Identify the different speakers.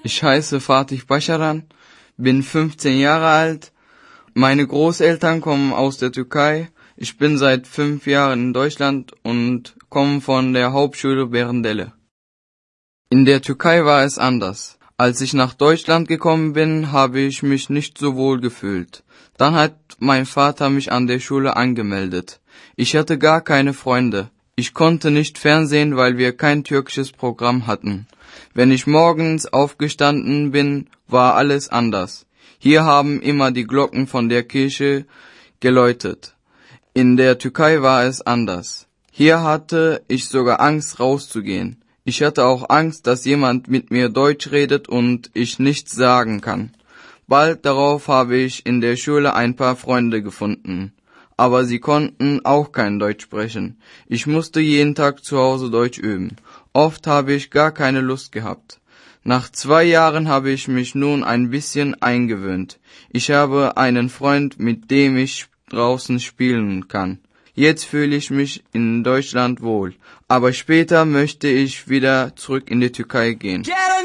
Speaker 1: Ich heiße Fatih Başaran, bin 15 Jahre alt. Meine Großeltern kommen aus der Türkei. Ich bin seit 5 Jahren in Deutschland und komme von der Hauptschule Berendelle. In der Türkei war es anders. Als ich nach Deutschland gekommen bin, habe ich mich nicht so wohl gefühlt. Dann hat mein Vater mich an der Schule angemeldet. Ich hatte gar keine Freunde. Ich konnte nicht fernsehen, weil wir kein türkisches Programm hatten. Wenn ich morgens aufgestanden bin, war alles anders. Hier haben immer die Glocken von der Kirche geläutet. In der Türkei war es anders. Hier hatte ich sogar Angst, rauszugehen. Ich hatte auch Angst, dass jemand mit mir Deutsch redet und ich nichts sagen kann. Bald darauf habe ich in der Schule ein paar Freunde gefunden. Aber sie konnten auch kein Deutsch sprechen. Ich musste jeden Tag zu Hause Deutsch üben. Oft habe ich gar keine Lust gehabt. Nach 2 Jahren habe ich mich nun ein bisschen eingewöhnt. Ich habe einen Freund, mit dem ich draußen spielen kann. Jetzt fühle ich mich in Deutschland wohl. Aber später möchte ich wieder zurück in die Türkei gehen.